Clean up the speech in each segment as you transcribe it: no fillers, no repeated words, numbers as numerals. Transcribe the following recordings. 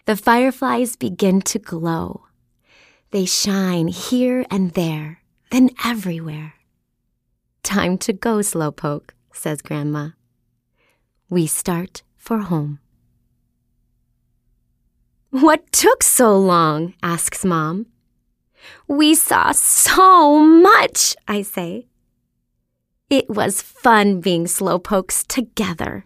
The fireflies begin to glow. They shine here and there, then everywhere. "Time to go, Slowpoke," says Grandma. We start for home. "What took so long?" asks Mom. "We saw so much," I say. It was fun being Slowpokes together.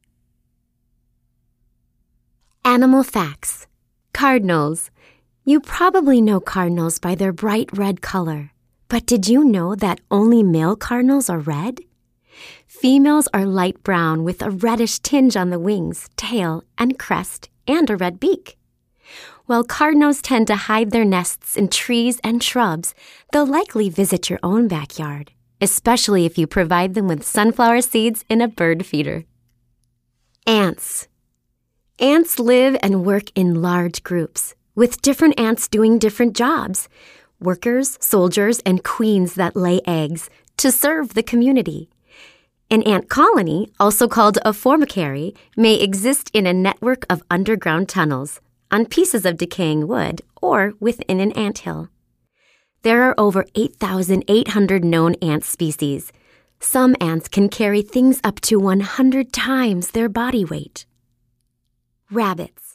Animal facts. Cardinals. You probably know cardinals by their bright red color. But did you know that only male cardinals are red? Females are light brown with a reddish tinge on the wings, tail, and crest, and a red beak. While cardinals tend to hide their nests in trees and shrubs, they'll likely visit your own backyard, especially if you provide them with sunflower seeds in a bird feeder. Ants. Ants live and work in large groups, with different ants doing different jobs, workers, soldiers, and queens that lay eggs to serve the community. An ant colony, also called a formicary, may exist in a network of underground tunnels, on pieces of decaying wood, or within an anthill. There are over 8,800 known ant species. Some ants can carry things up to 100 times their body weight. Rabbits.